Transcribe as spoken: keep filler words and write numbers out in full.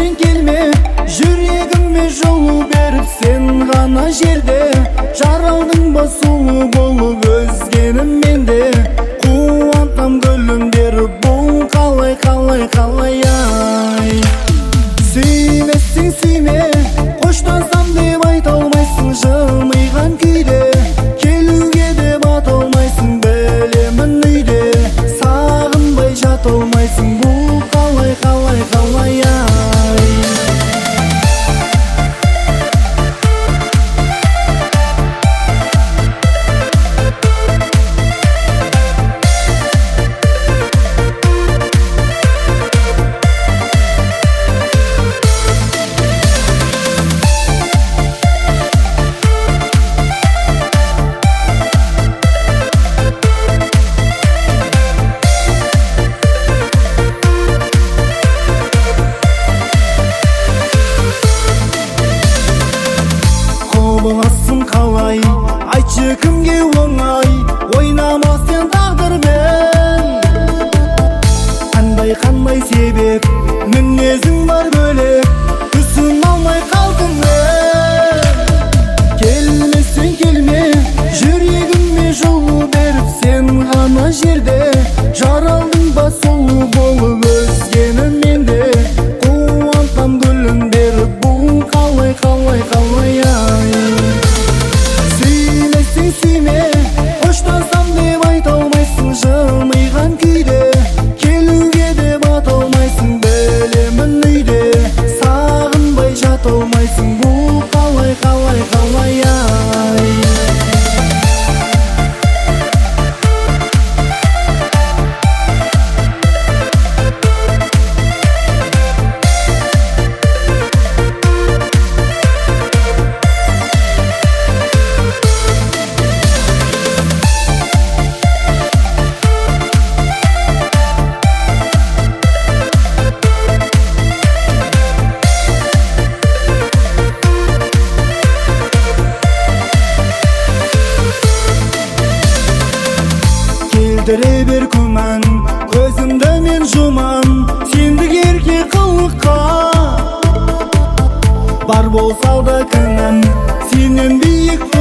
келмесең келме, жүрегіме жол беріп сен ғана жерде. Жаралдың ба сұлу болып өзгенім менде. Қуантам гүлімдер, бұл қалай қалай қалай ай. Сүймесең сүйме, қоштасам деп айта алмайсың жымиған күйде. Келуге де бата алмайсың, білемін үйде. Сағынбай жата алмайсың, бұл қалай қалай қалай ай. Құбыласың қалай, айтшы кімге оңай, ойнама сен тағдырмен. Қандай қандай себеп, мінезің бар бөлек, түсін алмай қалдым мен. Келмесең келме, жүрегіме жол беріп сен ғана жерде. Жаралдың ба сұлу болып өзгенім менде. Қуантам гүлімдер, бұл қалай қалай қалай ай. Сүймесең сүйме, қоштасам деп айта алмайсың жымиған күйде. Келуге де бата алмайсың, білемін үйде. Сағынбай жата алмайсың, бұл қалай қалай қалай ай. Келтіре бер күмән, көзімді мен жұман, сендік ерке қылыққа. Бар болса да кінәм, сенен биік